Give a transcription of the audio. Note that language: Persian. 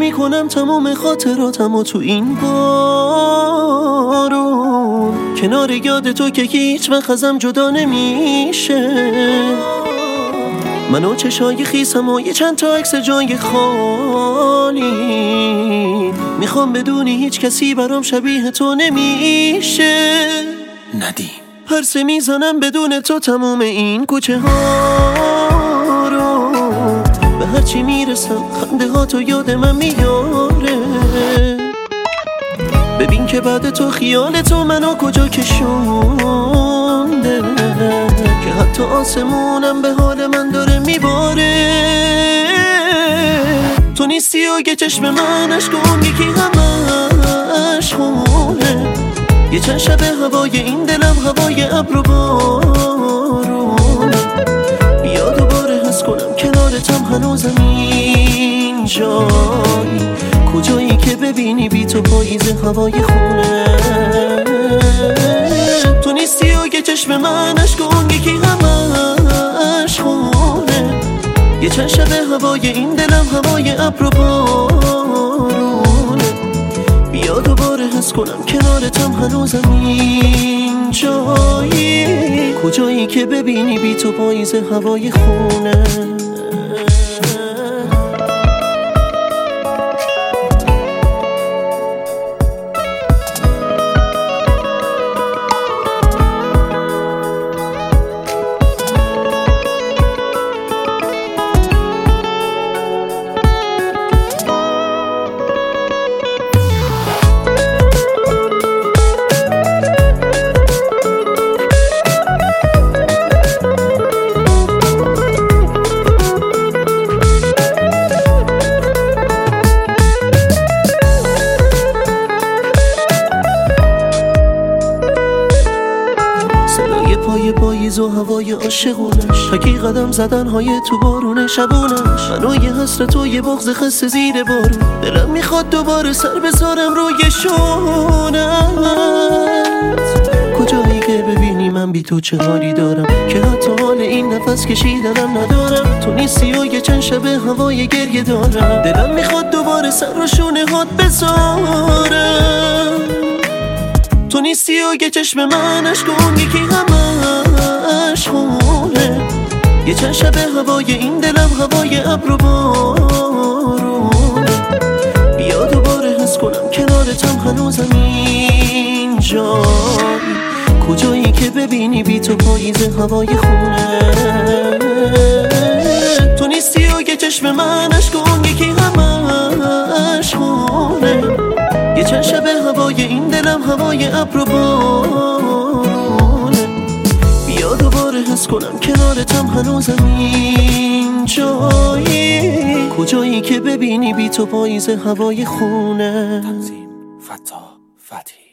میکنم تمام خاطراتمو تو این بارون، کنار یاد تو که هیچ وقت ازم جدا نمیشه. منو چشای خیسم و یه چند تا عکس جای خالی، میخوام بدونی هیچ کسی برام شبیه تو نمیشه. ندیم پرسه میزنم بدون تو تموم این کوچه ها رو، به هرچی میرسم خنده ها تو یاد من میاره. ببین که بعد تو خیال تو منو کجا کشونده، که حتی آسمونم به حال من داره میباره. تو نیستی و یه چشم من اشکون یکی همش خونه، یه چند شب هوای این دلم هوای ابر و بارونه. بیا دوباره حس کنم کنارتم هنوزم این جایی، کجایی که ببینی بی تو پاییز هوای خونه. تو نیستی و یه چشم من اشکون یکی همش خونه، یه چند شب هوای این دلم هوای ابر و بارونه. بیا دوباره حس کنم کنارتم هنوزم این جایی، کجایی که ببینی بی تو پاییز هوای خونه. پای پاییز و هوای عاشقونش، حکی قدم زدنهای تو بارون شبونش. منو یه حسرت تو یه بغض خسته زیر بارون، دلم میخواد دوباره سر بذارم روی شونت. کجایی که ببینی من بی تو چه حالی دارم، که حتی حال این نفس کشیدنم ندارم. تو نیستی و یه چند شب هوای گریه دارم، دلم میخواد دوباره سر رو شونه هات بذارم. تو نیستی و یه چشم من اشکون یکی همش خونه، یه چند شب هوای این دلم هوای ابر و بارونه. بیا دوباره حس کنم کنارتم هنوزم این جایی، کجایی که ببینی بی تو پاییز هوای خونه. تو نیستی و یه چشم من اشکون یکی همش خونه، یه چند شب هوای این دلم هوای ابر و بارونه. بیا دوباره حس کنم کنارتم هنوزم این جایی، کجایی که ببینی بی تو پاییز هوای خونه. تنظیم فتا فتحی.